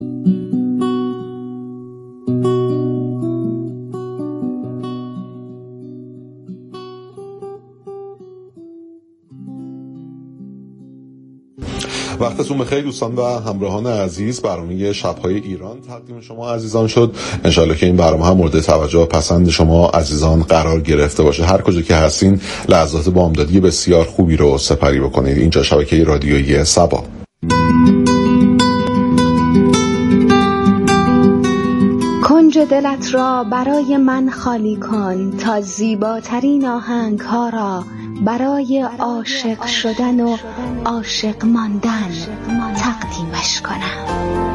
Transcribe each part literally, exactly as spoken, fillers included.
وقتتون بخیر دوستان و همراهان عزیز. برنامه شب‌های ایران تقدیم شما عزیزان شد. انشالله که این برنامه هم مورد توجه و پسند شما عزیزان قرار گرفته باشه. هر کجا که هستین لحظات بامدادی بسیار خوبی رو سپری بکنید. اینجا شبکه رادیویی سبا. کنج دلت را برای من خالی کن تا زیباترین آهنگ ها را برای عاشق شدن و عاشق ماندن تقدیمش کنم.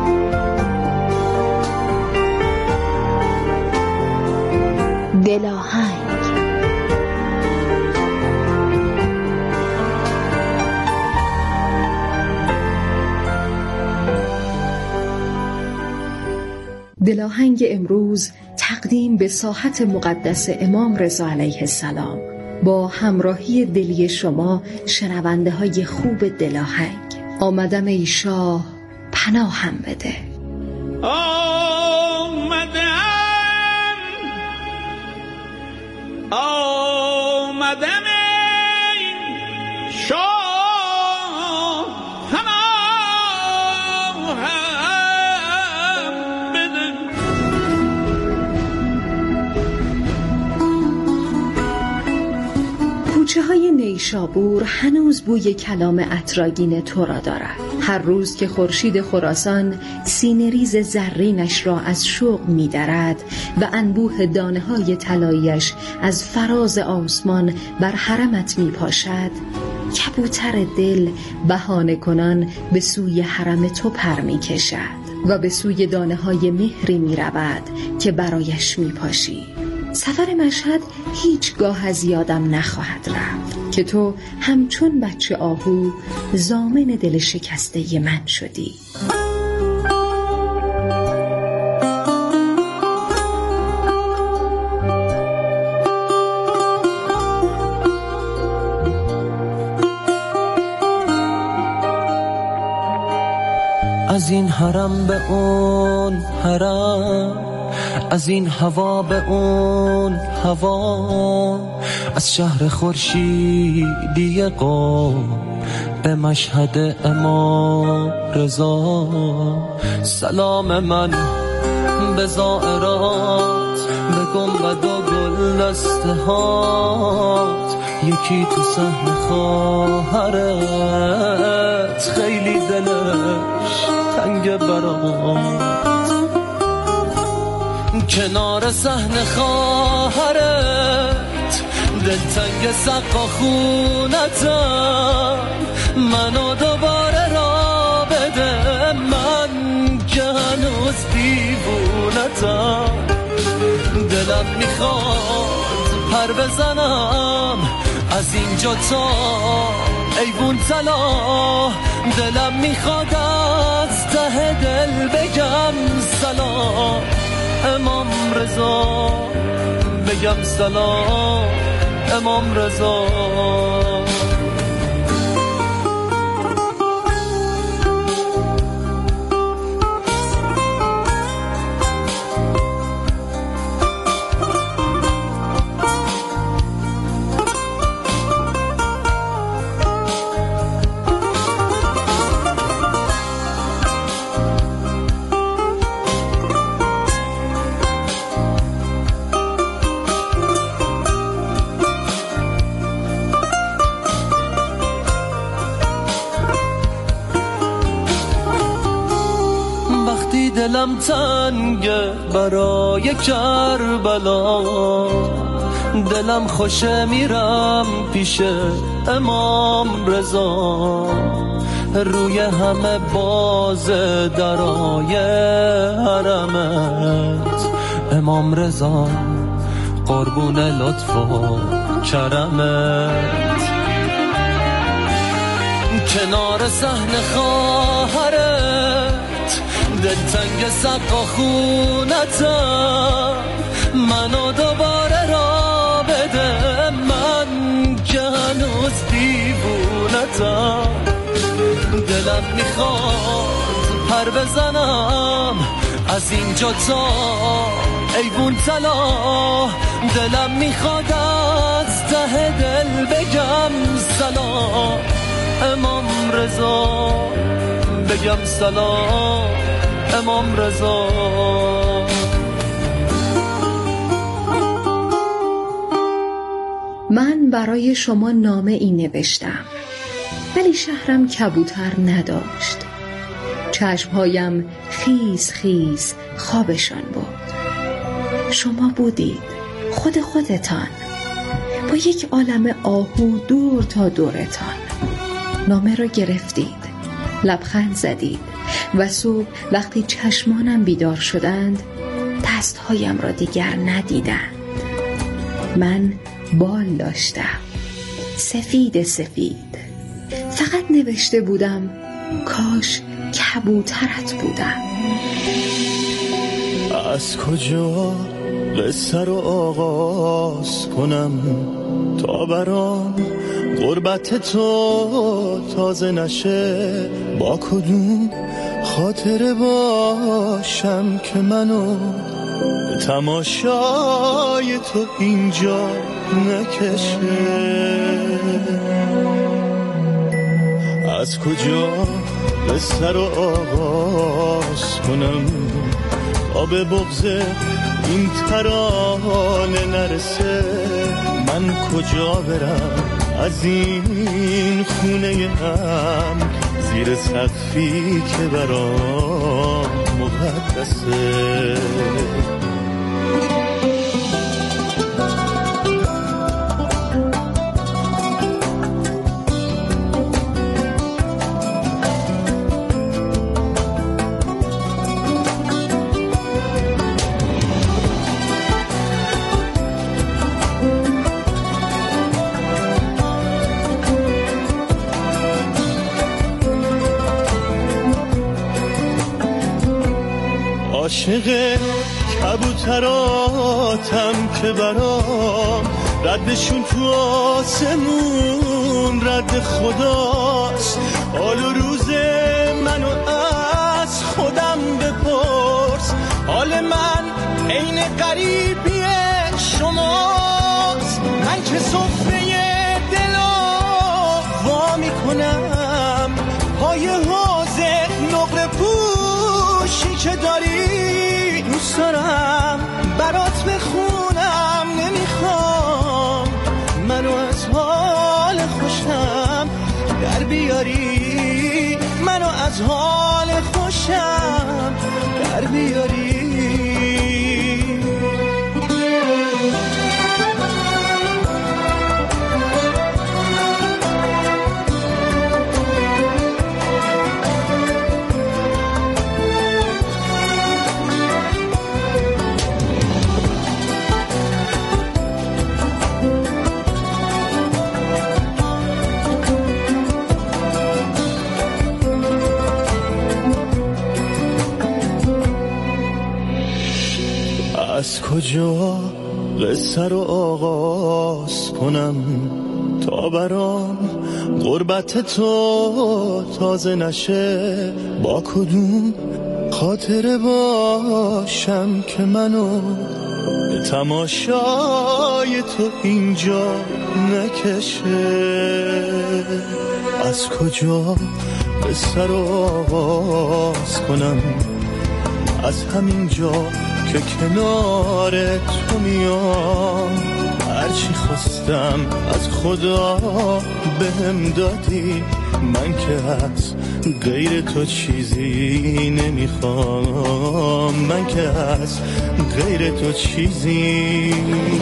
دلاهنگ. دلاهنگ امروز تقدیم به ساحت مقدس امام رضا علیه السلام با همراهی دلی شما شنونده های خوب دلاهنگ. آمدم ای شاه پناهم بده. آمدم آمدم ای شاه کوچه های نیشابور هنوز بوی کلام عطرآگین تو را دارد. هر روز که خورشید خراسان سینه‌ریز زرینش را از شوق می‌درد و انبوه دانه‌های طلایی‌اش از فراز آسمان بر حرمت می‌پاشد، کبوتر دل بهانه کنان به سوی حرم تو پر می‌کشد و به سوی دانه‌های مهری می‌رود که برایش می‌پاشی. سفر مشهد هیچگاه از یادم نخواهد رفت که تو همچون بچه آهو ضامن دل شکسته من شدی. از این حرم به اون حرم، از این هوا به اون هوا، از شهر خورشیدی قم به مشهد امام رضا. سلام من به زائرات، به گنبد و گلدسته هات، یکی تو صحن خواهرت خیلی دلش تنگ برات. کنار صحن خواهرت دلتنگ سقا خونتم، منو دوباره را بده من که هنوز دیوونتم. دلم میخواد پر بزنم از اینجا تا ایوون طلا، دلم میخواد از ته دل بگم سلام امام رضا، بگم سلام امام رضا. دلم تنگه برای کربلا، دلم خوشه میرم پیش امام رضا. روی همه باز درای حرمت امام رضا، قربون لطف و کرمت. کنار صحن خواهرت دلتنگ سقا خونتم، منو دوباره را بده من که هنوز دیوونتم. دلم میخواد پر بزنم از اینجا تا ایوون تلا دلم میخواد از ته دل بگم سلام امام رضا، بگم سلام امام رضا. من برای شما نامه ای نوشتم، ولی شهرم کبوتر نداشت. چشمهایم خیز خیز خوابشان بود. شما بودید، خود خودتان، با یک عالم آهو دور تا دورتان. نامه را گرفتید، لبخند زدید و صبح وقتی چشمانم بیدار شدند دستهایم را دیگر ندیدند. من بال داشتم، سفید سفید. فقط نوشته بودم کاش کبوترت بودم. از کجا قصه رو آغاز کنم تا برام غربت تو تازه نشه؟ با کدوم خاطره باشم که منو تماشای تو اینجا نکشه؟ از کجا قصه رو آغاز کنم تا به بغض این ترانه نرسه؟ من کجا برم از این خونه هم زیر سقفی که برام مقدسه؟ عاشق کبوتراتم که برام ردشون تو آسمون رد خداست. حال و روز منو از خودم بپرس، حال من عین غریبی شماست. من که سفره دلا وا میکنم پای حوض نقره پوشی که داری، دوست دارم برات بخونم، نمیخوام منو از حال خوشم در بیاری، منو از حال خوشم در بیاری. از کجا قصه رو آغاز کنم تا برام غربت تو تازه نشه؟ با کدوم خاطره باشم که منو به تماشای تو اینجا نکشه؟ از کجا قصه رو آغاز کنم از همین جا که کنار تو میام؟ هرچی خواستم از خدا بهم دادی، من که از غیر تو چیزی نمیخوام، من که از غیر تو چیزی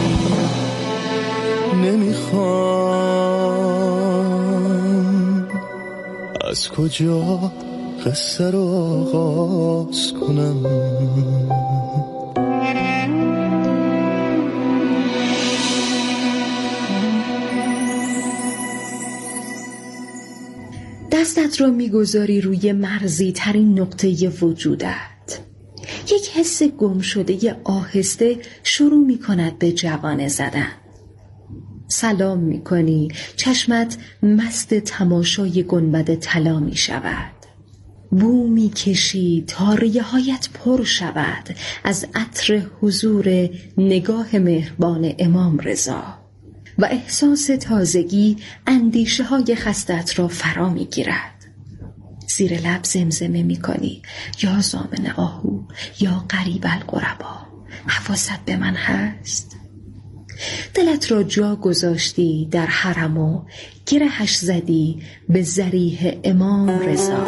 نمیخوام. از کجا قصه رو آغاز کنم؟ دستت را میگذاری روی مرزی ترین نقطه وجودت. یک حس گم شده آهسته شروع می کند به جوانه زدن. سلام می کنی، چشمت مست تماشای گنبد طلا می شود. بو می کشی تا ریه هایت پر شود از عطر حضور نگاه مهربان امام رضا و احساس تازگی اندیشه های خستت را فرا می گیرد. زیر لب زمزمه می کنی یا زامن آهو یا قریب القربا، حواست به من هست؟ دلت را جا گذاشتی در حرم و گرهش زدی به ضریح امام رضا.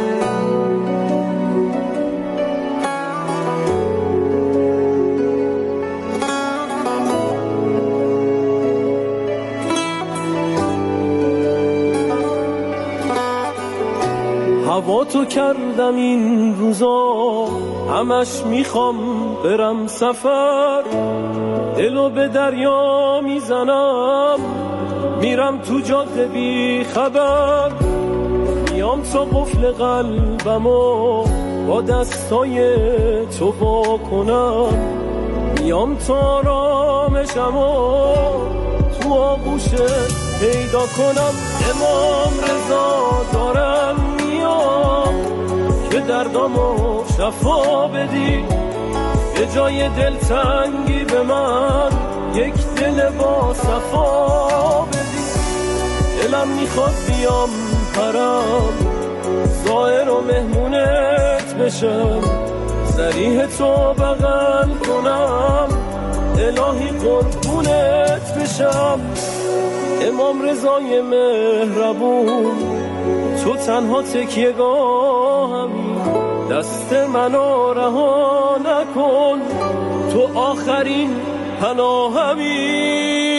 هوا تو کردم این روزا، همش میخوام برم سفر، دلو به دریا میزنم، میرم تو جاده بی خبر، میام تا قفل قلبمو با دستای تو وا کنم، میام تا آرامشمو تو آغوشت پیدا کنم. امام رضا دارم میام که دردامو شفا بدی، به جای دلتنگی به من یک دل با صفا بدی. دلم میخواد بیام حرم، زائر و مهمونت بشم، ضریح تو بغل کنم، الهی قربونت بشم. امام رضای مهربون، تو تنها تکیه‌گاهمی، دست منو رها نکن، تو آخرین پناهمی.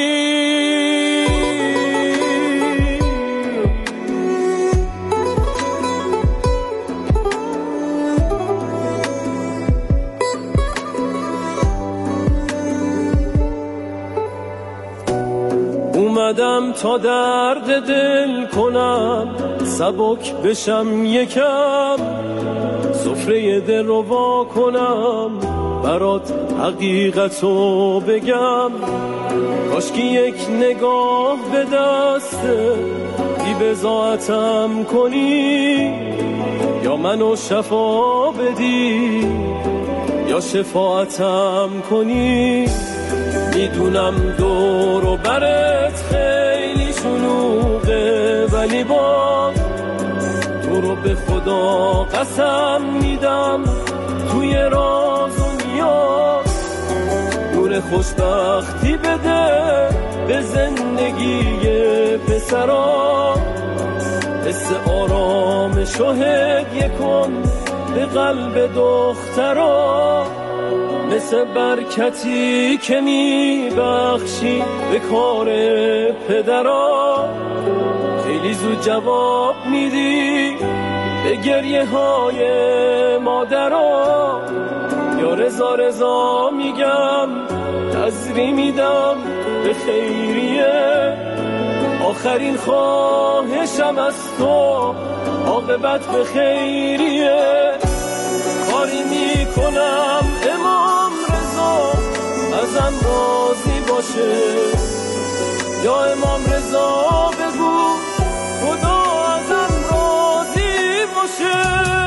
اومدم تا درد دل کنم، سبک بشم یکم، سفره دل رو وا کنم، برات حقیقتو بگم. کاشکی یک نگاه به دست بی بضاعتم کنی، یا منو شفا بدی یا شفاعتم کنی. میدونم دور و برت خیلی شلوغه، ولی باز تو رو به خدا قسم میدم، توی راز و نیاز نور خوشبختی بده به زندگی پسرا، حس آرامش و هدیه کن به قلب دخترا، مثل برکتی که میبخشی به کار پدرا. خیلی زود جواب میدی به گریه های مادرا، یا رضا رضا میگم نظری میدم به خیریه. آخرین خواهشم از تو عاقبت به خیریه. کاری میکنم امام رضا ازم راضی باشه، یا امام رضا بگو خدا ازم راضی باشه.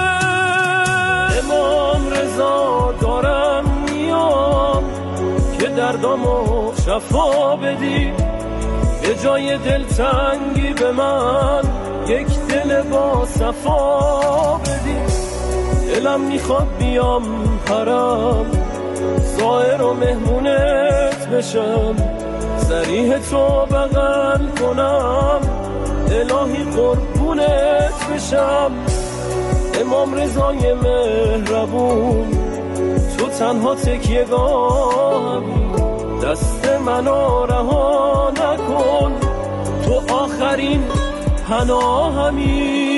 امام رضا دارم میام که دردامو شفا بدی، به جای دلتنگی به من یک دل با صفا بدی. دلم میخواد بیام حرم، زائر و مهمونت بشم، ضریح تو بغل کنم، الهی قربونت بشم. امام رضای مهربون، تو تنها تکیه‌گاهمی، دست منو رها نکن، تو آخرین پناهمی.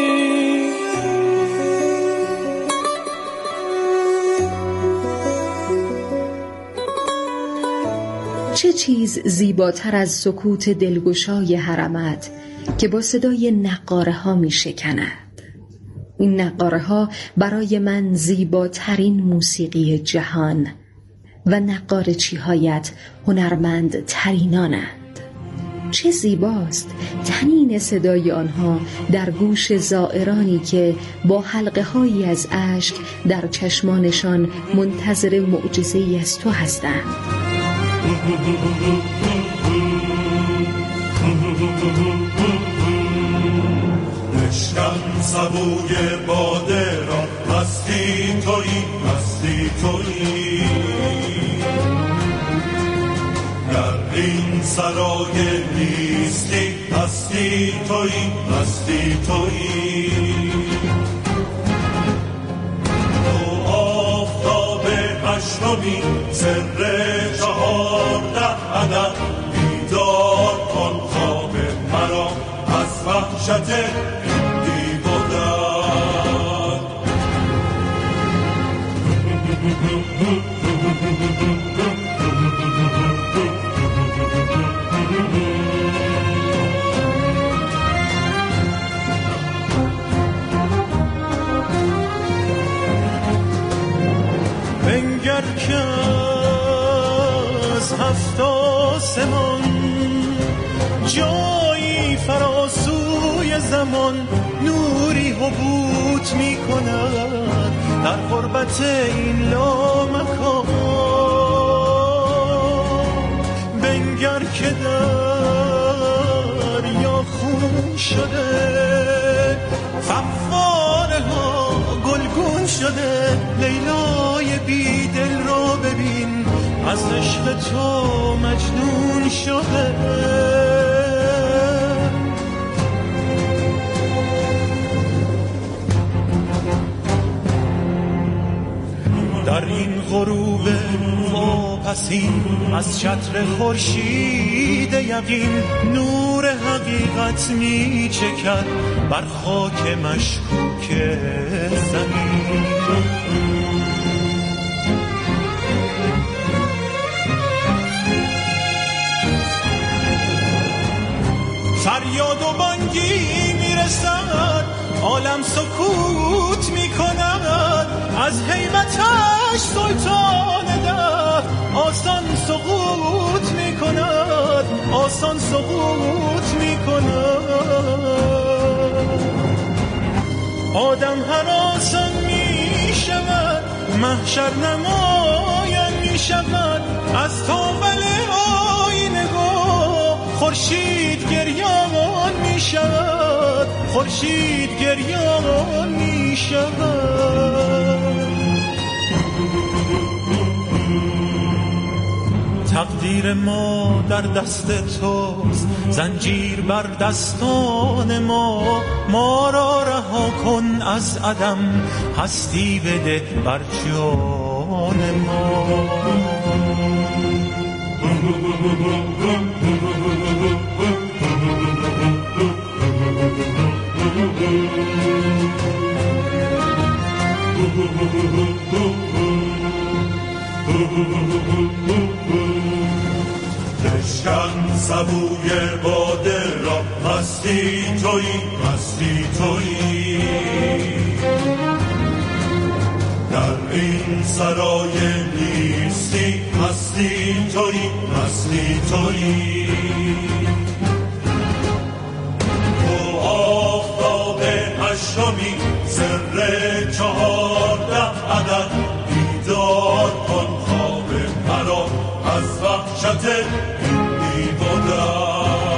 چه چیز زیباتر از سکوت دلگشای حرمت که با صدای نقاره ها می شکند. این نقاره ها برای من زیباترین موسیقی جهان و نقاره چی هایت هنرمند ترینانند. چه زیباست طنین صدای آنها در گوش زائرانی که با حلقه هایی از اشک در چشمانشان منتظر معجزه‌ای از تو هستند. بشکن سبوی باده را، مستی تویی مستی تویی، در این سرای نیستی هستی تویی هستی تویی. تو آفتاب هشتمی سر چهارده عدد، بیدار کن خواب مرا از وحشت بی بودن. بنگر که از هفت آسمان جایی فراسوی زمان نوری حبوط می کند در غربت این لامکان. بنگر که دریا خون شده، فواره ها گلگون شده، لیلای بی دل را ببین از عشق تو مجنون شده. در این غروب واپسین از چتر خورشید یقین نور حقیقت می چکد بر خاک مشکوک زمین. فریاد و بانگی میرسد، عالم سکوت میکند، از هیبتش سلطان ده آسان سقوط میکند آسان سقوط میکند. آدم هراسان میشود، محشر نمایان میشود، از تاول آینه خورشید گریان می شود، خورشید گریان می شود. تقدیر ما در دست توست، زنجیر بر دستان ما، ما را رها کن از عدم، هستی بده بر جان ما. بشکن سبوی باده را، مستی تویی مستی تویی، در این سرای نیستی مستی تویی مستی تویی. تو آفتاب هشتمی سر چهارده عدد، بیدار کن خواب مرا از وحشت بی بودن.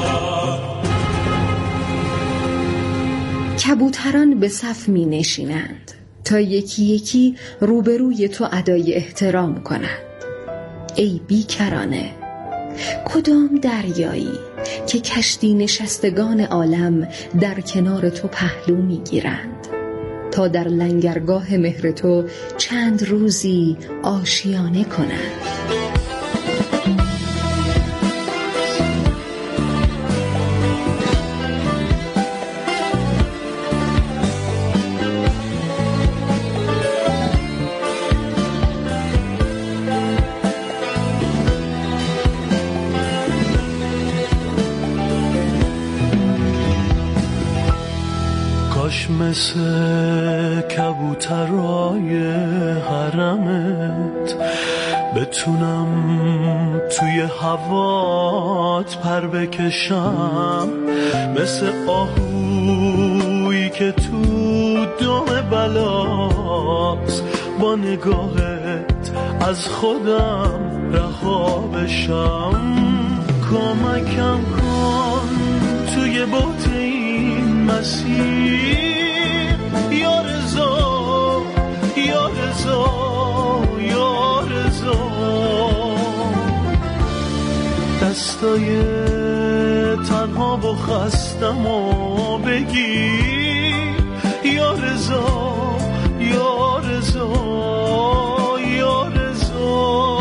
کبوتران به صف می نشینند تا یکی یکی روبروی تو ادای احترام کنند. ای بیکرانه، کدام دریایی که کشتی نشستگان عالم در کنار تو پهلو می گیرند تا در لنگرگاه مهر تو چند روزی آشیانه کنند. مثل کبوترای حرم ببینمت، بتونم توی هوات پر بکشم، مثل آهویی که تو دم بلاست، با نگاهت از خودم رها بشم. کمکم کن توی بوت این مسیر، یا رضا یا رضا یا رضا. دستای تنها و خستم و بگیر، یا رضا یا رضا یا رضا.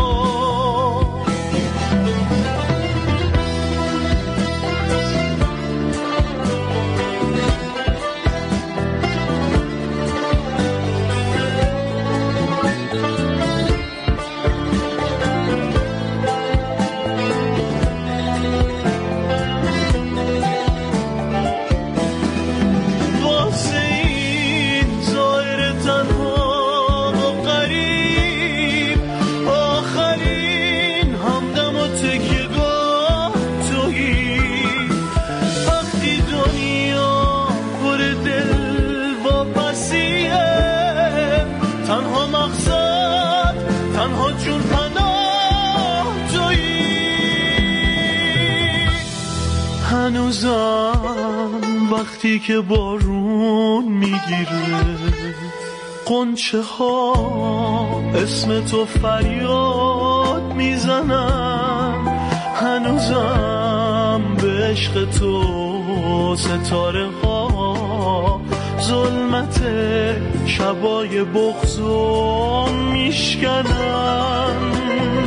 هنوزم وقتی که بارون میگیره، قنچه ها اسم تو فریاد میزنن. هنوزم به عشق تو ستاره ها ظلمت شبای بغضو میشکنن.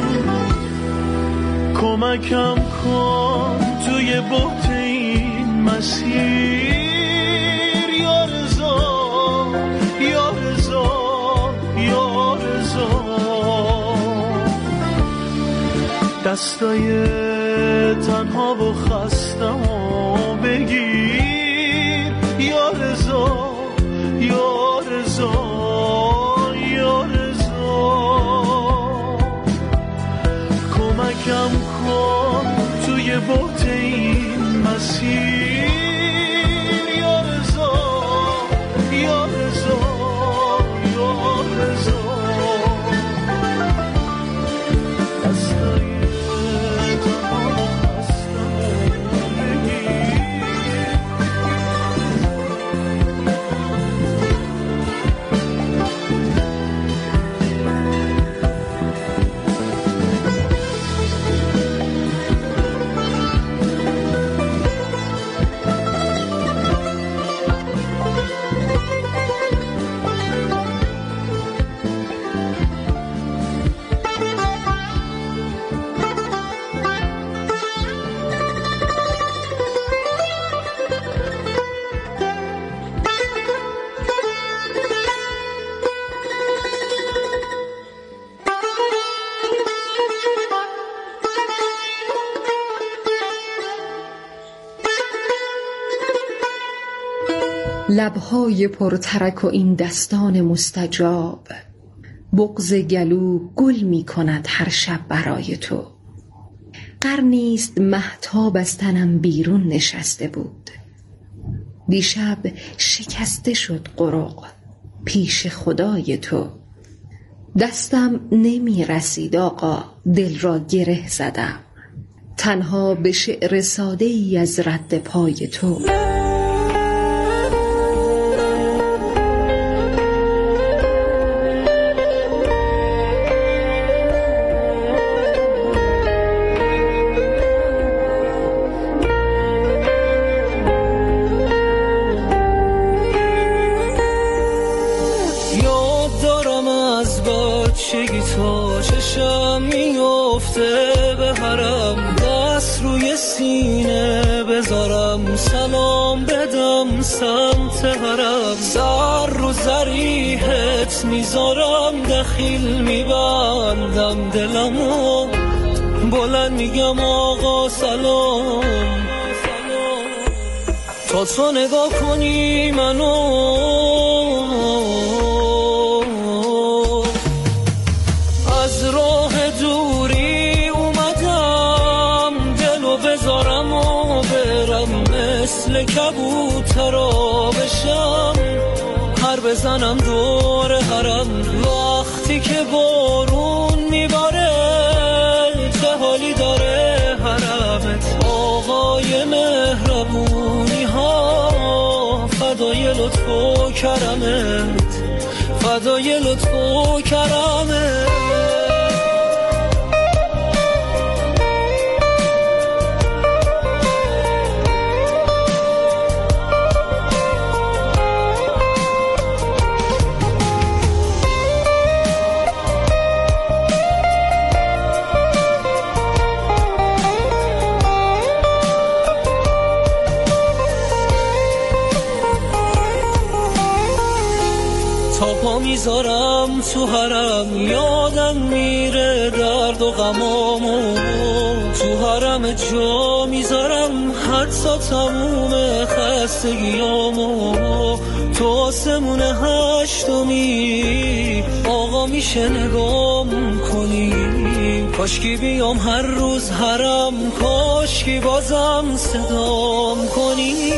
کمکم کن توی بوت این مسیر، یا رضا یا رضا یا رضا. دستای تنها و خستم و بگیر، یا رضا یا رضا یا رضا. کمکم کن توی بوت این مسیر، یا رضا یا رضا یا رضا. دستای تنها و خستم و بگیر. لبهای پرترک و این دستان مستجاب، بغض گلو گل می کند هر شب برای تو. قرنیست مهتاب از تنم بیرون نشسته بود، دیشب شکسته شد قرق پیش خدای تو. دستم نمی رسید آقا، دل را گره زدم، تنها به شعر ساده ای از رد پای تو. بچگی تا چشم میفته به حرم، دست روی سینه بذارم سلام بدم سمت حرم، سر رو زریحت میذارم دخیل میبندم دلمو، بلند میگم آقا سلام، تا تو نگاه کنی منو. بزنم دور حرم. وقتی که بارون میباره چه حالی داره حرمت. آقای مهربونی ها فدای لطف و کرمت، فدای لطف و کرمت. میذارم تو حرم یادم میره درد و غمامو. تو حرم جا میذارم حتی تموم خستگیامو. تو آسمون هشتمی آقا میشه نگام کنی. کاشکی بیام هر روز حرم، کاشکی بازم صدام کنی.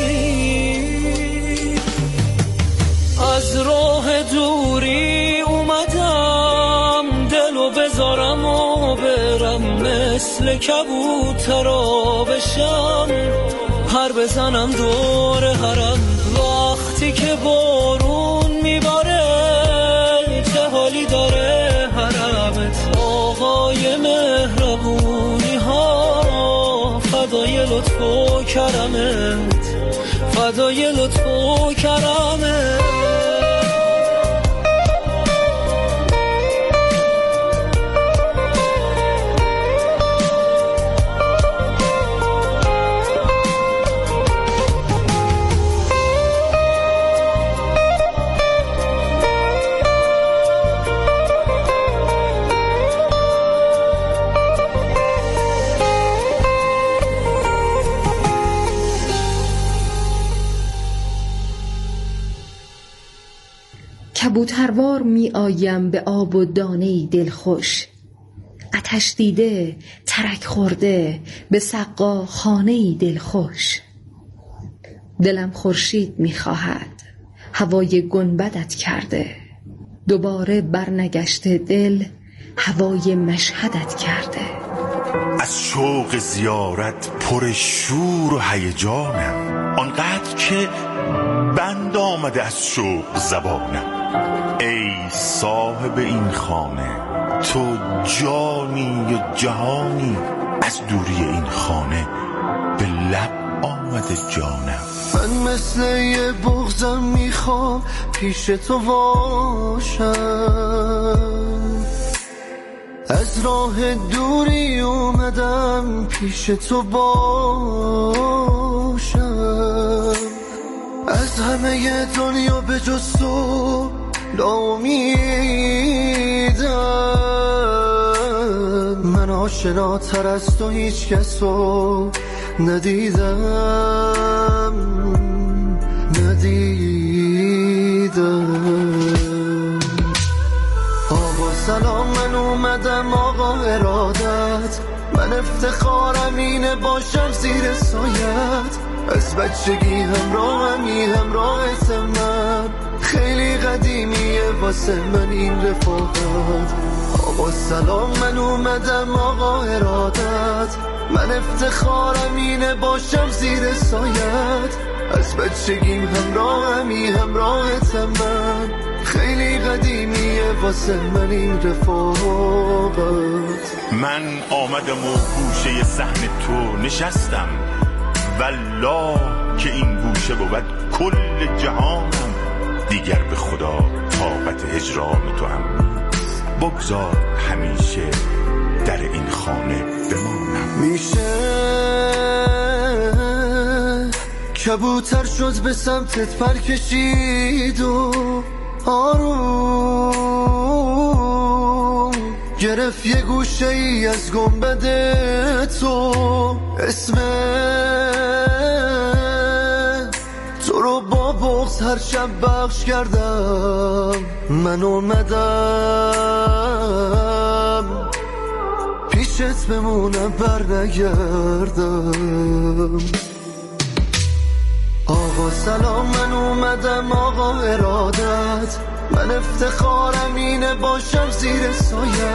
از راه دوری اومدم دلو بذارم و برم، مثل کبوترا بشم پر بزنم دور حرم. وقتی که بارون میباره چه حالی داره حرمت. آقای مهربونی ها فدای لطف و کرمت، فدای لطف و کرمت. کبوتروار می آیم به آب و دانه‌ای دلخوش. آتش دیده ترک خورده به سقا خانه‌ای دلخوش. دلم خورشید می خواهد هوای گنبدت کرده. دوباره برنگشته دل هوای مشهدت کرده. از شوق زیارت پر شور و هیجانم، آنقدر که بند آمده از شوق زبانم. ای صاحب این خانه تو جانی و جهانی، از دوری این خانه به لب آمده جانم. من مثل یه بغضم میخوام پیش تو باشم. از راه دوری اومدم پیش تو باشم. از همه دنیا به جز تو ناامیدم. من آشناتر از تو هیچ کس رو ندیدم ندیدم. آقا سلام، من اومدم آقا ارادت. من افتخارم اینه باشم زیر سایت. از بچگی همراهمی همراهت من. خیلی قدیمیه واسه من این رفاقت. آقا سلام، من اومدم آقا ارادت. من افتخارم اینه باشم زیر سایت. از بچگیم همراهمی همراهت من. خیلی قدیمیه واسه من این رفاقت. من آمدم و گوشه صحن تو نشستم، والله که این گوشه بود کل جهانم. دیگر به خدا طاقت هجران تو هم نیست، بگذار همیشه در این خانه بمانم. میشه کبوتر شد به سمتت پر کشید و آروم گرفت یه گوشه ای از گنبد تو. اسم تو رو با بغض هر شب بخش کردم. من اومدم پیشت بمونم بر نگردم. آقا سلام، من اومدم آقا ارادت. من افتخارم اینه باشم زیر سایه